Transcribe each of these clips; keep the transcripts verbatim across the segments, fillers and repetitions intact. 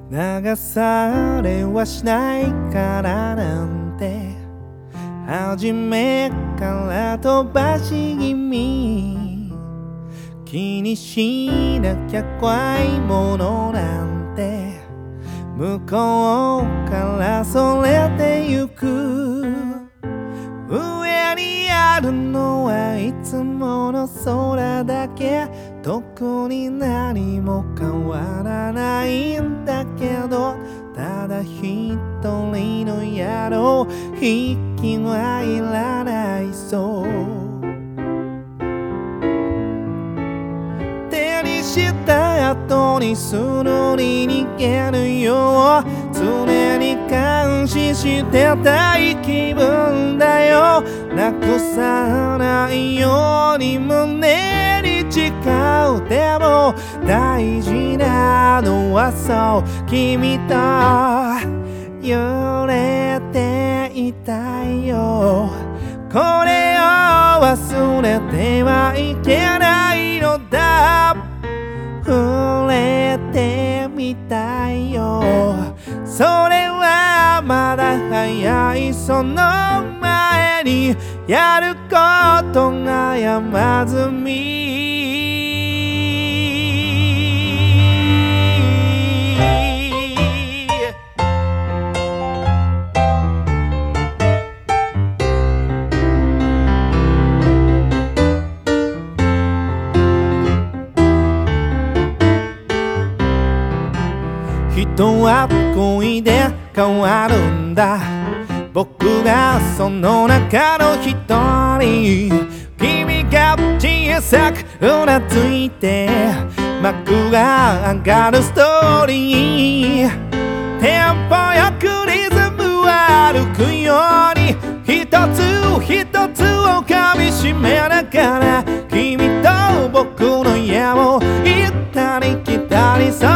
流されはしないからなんて初めから飛ばし気味、気にしなきゃ怖いものなんて向こうからそれてゆく。上にあるのはいつもの空だけ、特に何も変わらないんだけど、ただ一人の宿引きはいらないそう。手にした後にすぐに逃げるよう、常に監視してたい気分だよ。なくさないように胸に誓う。でも大事なのはそう君と揺れていたいよ。これを忘れてはいけないのだ。触れてみたいよ。それはまだ早い。その前にやることが山積み。人は恋で変わるんだ。僕がその中の一人。君が小さくうなずいて幕が上がるストーリー。テンポよくリズムを歩くように、一つ一つを噛みしめながら君と僕の家を行ったり来たり。そう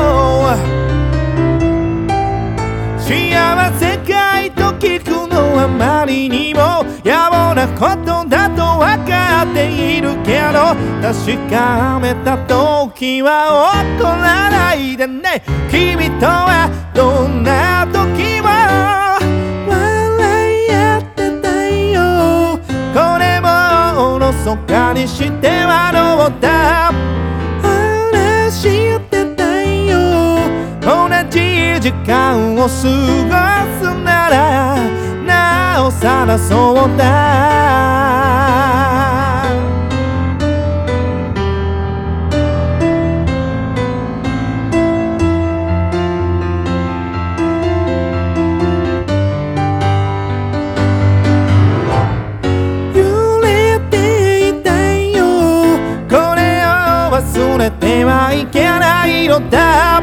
幸せかいと聞くのはあまりにも野暮なことだと分かっているけど、確かめた時は怒らないでね。君とはどんな時も笑い合ってたいよ。これもおろそかにしてはどうだ。話してたいよ。同じ時間を過ごすならなおさらそうだ。揺れていたいよ。これを忘れてはいけないのだ。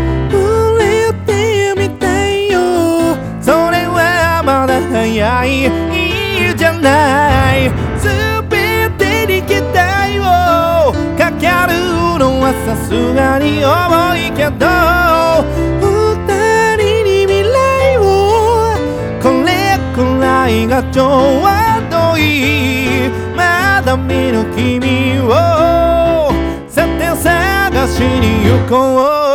早い、いいじゃない。全てに期待をかけるのはさすがに重いけど、二人に未来をこれくらいがちょうどいい。まだ見ぬ君をさて探しに行こう。